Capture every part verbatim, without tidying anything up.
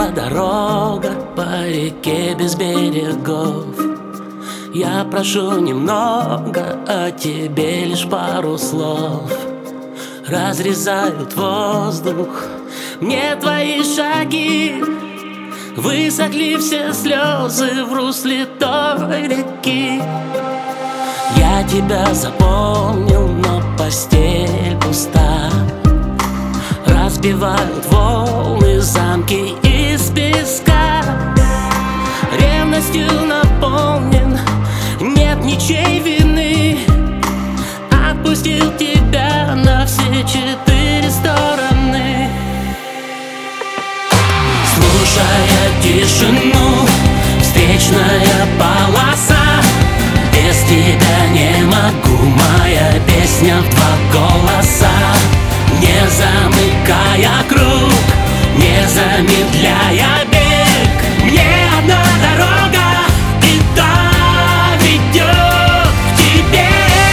дорога по реке без берегов. Я прошу немного, а тебе лишь пару слов. Разрезают воздух мне твои шаги. Высохли все слезы в русле той реки. Я тебя запомнил, но постель пуста. Разбивают волны замки из песка. Ревностью наполнен, нет ничьей вины. Отпустил тебя на все четыре стороны. Слушая тишину, встречная полоса. Без тебя не могу, моя песня в два голоса. Не замыкая круг, не замедляя бег. Мне одна дорога, и та ведет к тебе.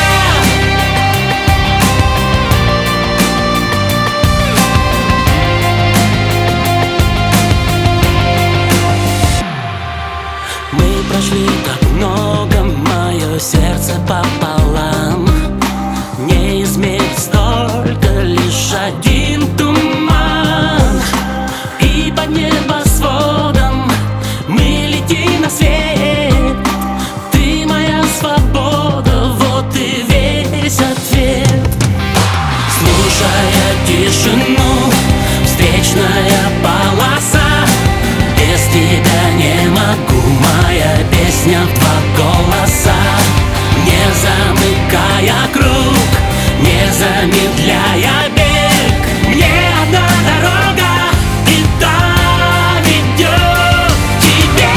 Мы прошли так много, мое сердце пополам. Не измерить столько, лишь один туман. И под небосводом мы летим на свет. Ты моя свобода, вот и весь ответ. Слушая тишину, встречная полоса. Без тебя не могу, моя песня в два голоса. Не замыкая круг, не замедляя бег. Мне одна дорога, и та ведет к тебе.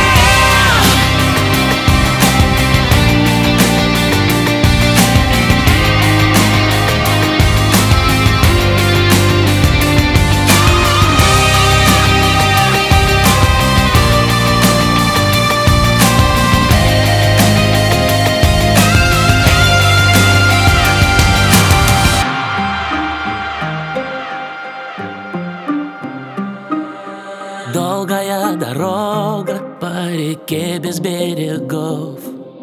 Долгая дорога по реке без берегов.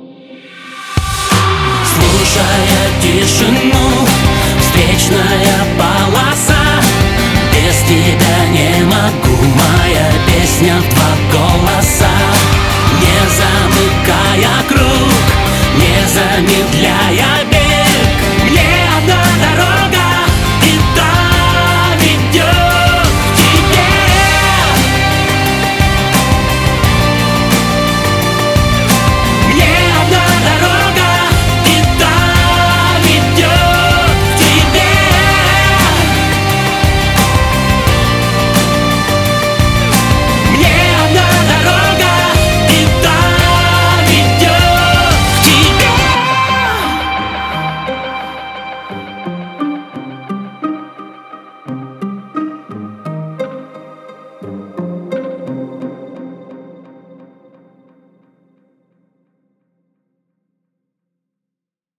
Слушая тишину, встречная полоса. Без тебя не могу, моя песня в два голоса. Не за